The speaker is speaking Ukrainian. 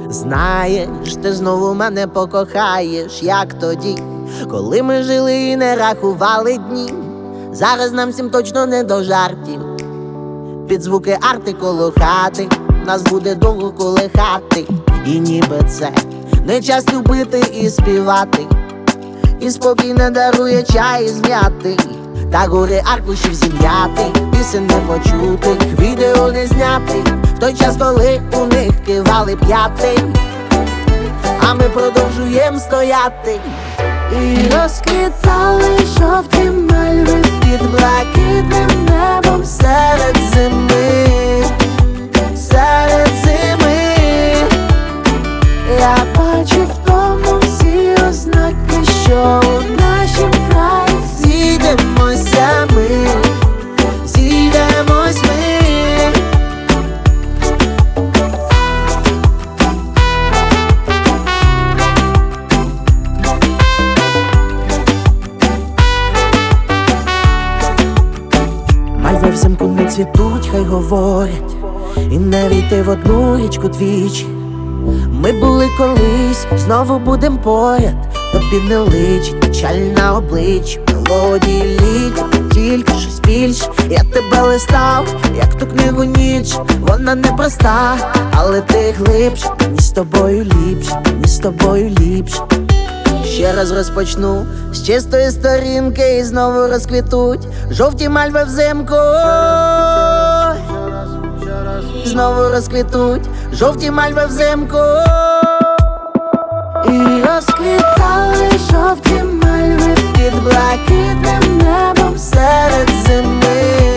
Знаєш, ти знову мене покохаєш, як тоді, коли ми жили і не рахували дні. Зараз нам всім точно не до жартів. Під звуки арти коло хати нас буде довго колихати. І ніби це не час любити і співати. І спокій не дарує чай з м'яти. Та гори аркушів зім'яти, пісень не почутих, відео не знятих. В той час, коли у них кивали п'яти, а ми продовжуєм стояти. І розквітали жовті мальви Під блакитним небом серед зими, серед зими. Я бачу в тому всі ознаки, що у нашім краї Зійдемося ми, зійдемось ми. Мальви взимку не цвітуть, хай говорять, і не війти в одну річку двічі. Ми були колись, знову будем поряд. Тобі не личить печаль на обличчі. Мелодії літять, тільки щось більше. Я тебе листав, як ту книгу ніч. Вона непроста, але ти глибше. Мені з тобою ліпше, мені з тобою ліпше. Ще раз розпочну з чистої сторінки, і знову розквітуть жовті мальви взимку. Знову розквітуть жовті мальви взимку. І розквітали жовті мальви Під блакитним небом серед зими.